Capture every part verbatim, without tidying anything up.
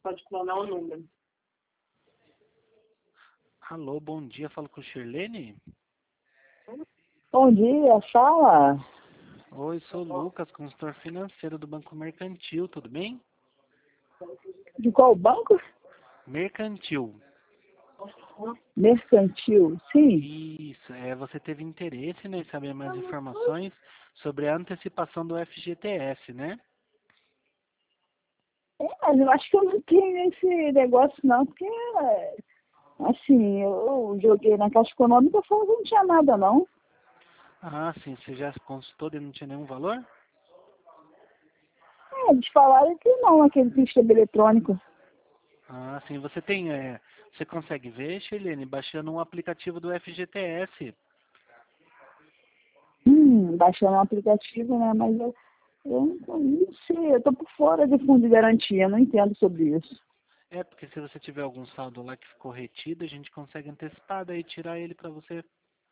Pode clonar o número. Alô, bom dia, falo com Shirlene? Bom dia, fala. Oi, sou o Lucas, consultor financeiro do Banco Mercantil, tudo bem? De qual banco? Mercantil. Mercantil, sim. Isso, é, você teve interesse, né, em saber mais informações sobre a antecipação do F G T S, né? É, mas eu acho que eu não tenho esse negócio não, porque, assim, eu joguei na Caixa Econômica e falou que não tinha nada não. Ah, sim, você já consultou e não tinha nenhum valor? É, eles falaram que não, aquele sistema eletrônico. Ah, sim, você tem, é, você consegue ver, Shirlene, baixando um aplicativo do F G T S. Hum, baixando um aplicativo, né, mas eu, eu não não sei, eu tô por fora de fundo de garantia, eu não entendo sobre isso. É, porque se você tiver algum saldo lá que ficou retido, a gente consegue antecipar daí tirar ele para você.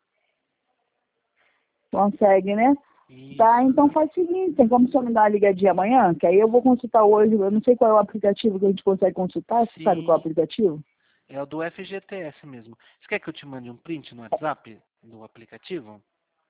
Consegue, né? Tá, Isso. então faz o seguinte, tem como você me dar uma ligadinha amanhã? Que aí eu vou consultar hoje, eu não sei qual é o aplicativo que a gente consegue consultar, você sabe qual é o Sim, aplicativo? é o do F G T S mesmo. Você quer que eu te mande um print no WhatsApp do aplicativo?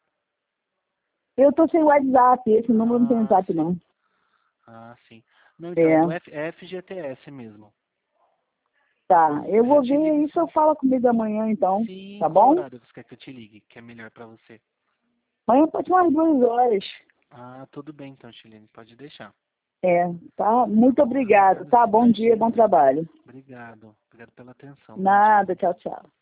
Eu tô sem WhatsApp, esse número não tem Ah, WhatsApp sim. não. Ah, sim. Não, então, é É, do F, é F G T S mesmo. tá. Eu Aí eu vou te ligo ver isso, eu sim. falo comigo amanhã então, Sim, tá qual bom? horário você quer que eu te ligue, que é melhor pra você? Amanhã pode ser umas duas horas. Ah, tudo bem então, Chilene, pode deixar. É, tá? Tá Muito bom? obrigado, tá? Bom dia, bom Imagina. trabalho. Obrigado. Obrigado pela atenção. Bom dia. Nada, tchau, tchau.